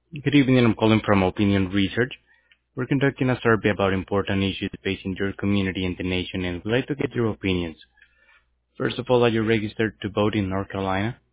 Good evening. I'm calling from Opinion Research. We're conducting a survey about important issues facing your community and the nation, and we'd like to get your opinions. First of all, are you registered to vote in North Carolina?